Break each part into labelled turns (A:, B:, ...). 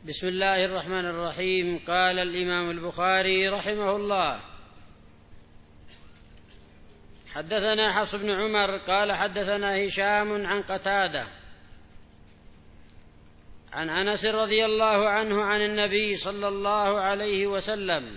A: بسم الله الرحمن الرحيم. قال الإمام البخاري رحمه الله: حدثنا حفص بن عمر قال حدثنا هشام عن قتادة عن أنس رضي الله عنه عن النبي صلى الله عليه وسلم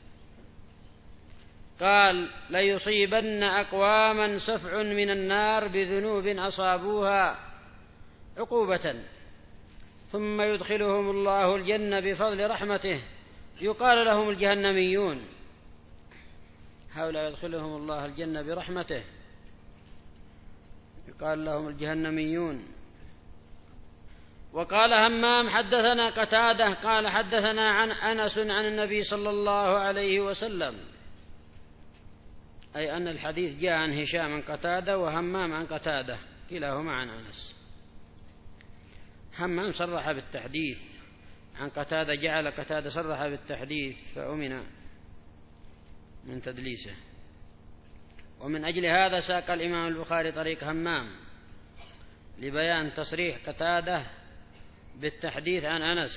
A: قال: ليصيبن أقواما سفع من النار بذنوب أصابوها عقوبة ثم يدخلهم الله الجنة بفضل رحمته يقال لهم الجهنميون. هؤلاء يدخلهم الله الجنة برحمته يقال لهم الجهنميون. وقال همام: حدثنا قتادة قال حدثنا عن أنس عن النبي صلى الله عليه وسلم، أي أن الحديث جاء عن هشام عن قتادة وهمام عن قتادة كلاهما عن أنس. همام صرح بالتحديث عن قتادة، جعل قتادة صرح بالتحديث فأمن من تدليسه، ومن أجل هذا ساق الإمام البخاري طريق همام لبيان تصريح قتادة بالتحديث عن أنس.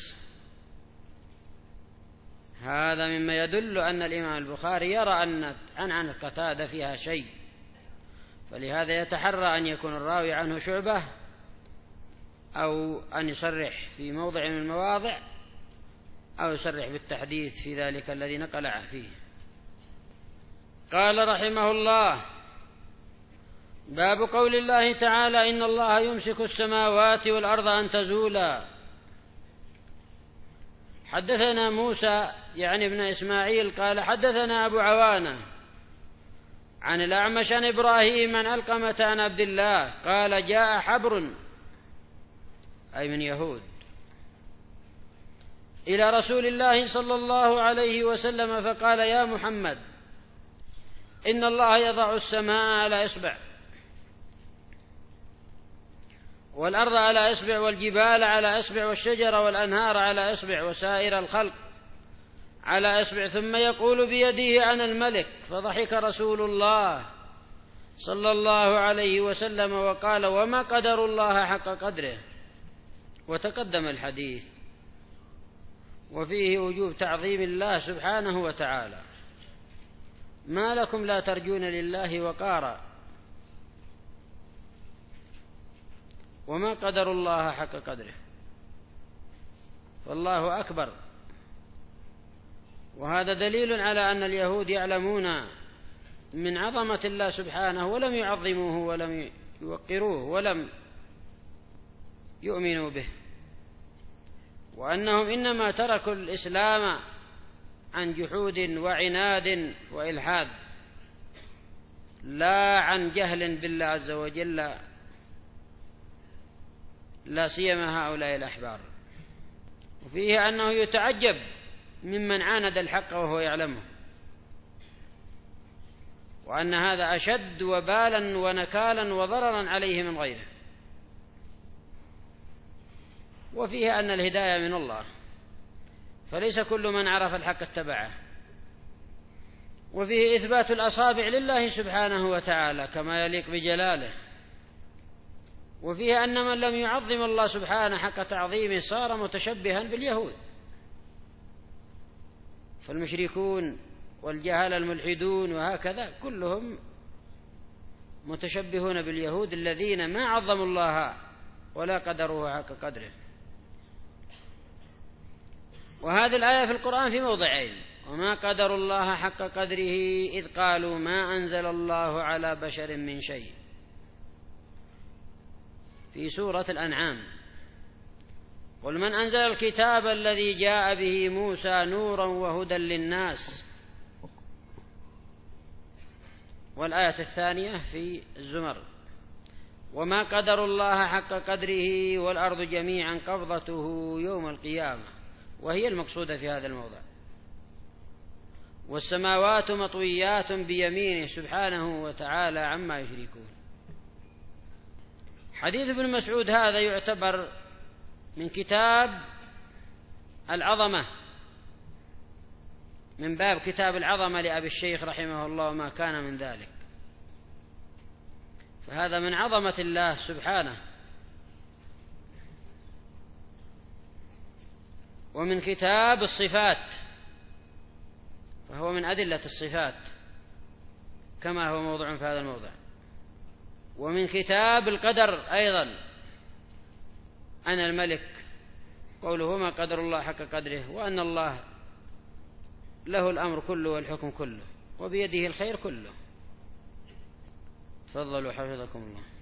A: هذا مما يدل أن الإمام البخاري يرى أن عن قتادة فيها شيء، فلهذا يتحرى أن يكون الراوي عنه شعبة، أو أن يصرح في موضع من المواضع، أو يصرح بالتحديث في ذلك الذي نقل فيه. قال رحمه الله: باب قول الله تعالى: إن الله يمسك السماوات والأرض أن تزولا. حدثنا موسى يعني ابن إسماعيل قال حدثنا أبو عوانة عن الأعمش عن إبراهيم عن علقمة عن عبد الله قال: جاء حبر أي من يهود إلى رسول الله صلى الله عليه وسلم فقال: يا محمد، إن الله يضع السماء على إصبع والأرض على إصبع والجبال على إصبع والشجر والأنهار على إصبع وسائر الخلق على إصبع، ثم يقول بيده أنا الملك. فضحك رسول الله صلى الله عليه وسلم وقال: وما قدر الله حق قدره. وتقدم الحديث وفيه وجوب تعظيم الله سبحانه وتعالى. ما لكم لا ترجون لله وقارا. وما قدر الله حق قدره، فالله أكبر. وهذا دليل على أن اليهود يعلمون من عظمة الله سبحانه ولم يعظموه ولم يوقروه ولم يؤمنوا به، وأنهم إنما تركوا الإسلام عن جحود وعناد وإلحاد، لا عن جهل بالله عز وجل، لا سيما هؤلاء الأحبار. وفيه أنه يتعجب ممن عاند الحق وهو يعلمه، وأن هذا أشد وبالا ونكالا وضررا عليه من غيره. وفيه أن الهداية من الله، فليس كل من عرف الحق اتبعه. وفيه إثبات الأصابع لله سبحانه وتعالى كما يليق بجلاله. وفيه أن من لم يعظم الله سبحانه حق تعظيمه صار متشبها باليهود. فالمشركون والجهال الملحدون وهكذا كلهم متشبهون باليهود الذين ما عظموا الله ولا قدروه حق قدره. وهذه الآية في القرآن في موضعين: وما قدروا الله حق قدره إذ قالوا ما أنزل الله على بشر من شيء، في سورة الأنعام: قل من أنزل الكتاب الذي جاء به موسى نورا وهدى للناس. والآية الثانية في الزمر: وما قدروا الله حق قدره والأرض جميعا قبضته يوم القيامة، وهي المقصودة في هذا الموضع. والسماوات مطويات بيمينه سبحانه وتعالى عما يشركون. حديث ابن مسعود هذا يعتبر من كتاب العظمة، من باب كتاب العظمة لأبي الشيخ رحمه الله وما كان من ذلك. فهذا من عظمة الله سبحانه. ومن كتاب الصفات، فهو من أدلة الصفات كما هو موضوع في هذا الموضع. ومن كتاب القدر أيضا أنا الملك، قوله ما قدر الله حق قدره، وأن الله له الأمر كله والحكم كله وبيده الخير كله. تفضلوا حفظكم الله.